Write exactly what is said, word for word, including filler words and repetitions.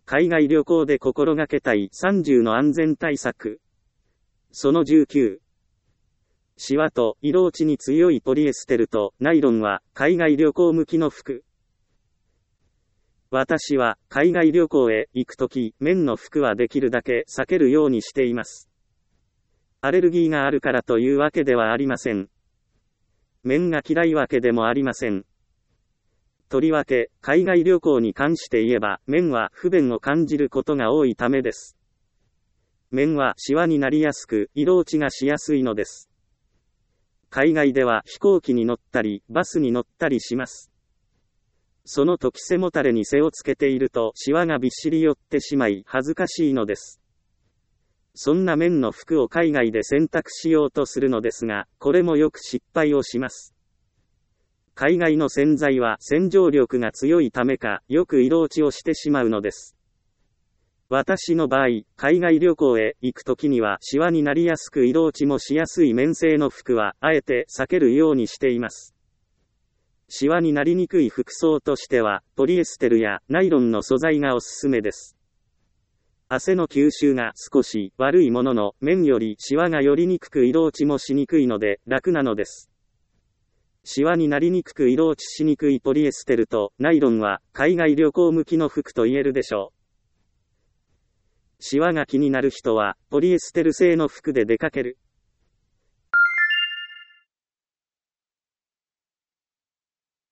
海外旅行で心がけたいさんじゅうの安全対策。そのじゅうきゅう。シワと色落ちに強いポリエステルとナイロンは海外旅行向きの服。私は海外旅行へ行くとき、綿の服はできるだけ避けるようにしています。アレルギーがあるからというわけではありません。綿が嫌いわけでもありません。とりわけ、海外旅行に関して言えば、綿は不便を感じることが多いためです。綿はシワになりやすく、色落ちがしやすいのです。海外では飛行機に乗ったり、バスに乗ったりします。その時背もたれに背をつけていると、シワがびっしり寄ってしまい、恥ずかしいのです。そんな綿の服を海外で選択しようとするのですが、これもよく失敗をします。海外の洗剤は洗浄力が強いためか、よく色落ちをしてしまうのです。私の場合、海外旅行へ行くときにはシワになりやすく色落ちもしやすい綿製の服は、あえて避けるようにしています。シワになりにくい服装としては、ポリエステルやナイロンの素材がおすすめです。汗の吸収が少し悪いものの、綿よりシワが寄りにくく色落ちもしにくいので、楽なのです。シワになりにくく色落ちしにくいポリエステルとナイロンは海外旅行向きの服と言えるでしょう。シワが気になる人はポリエステル製の服で出かける。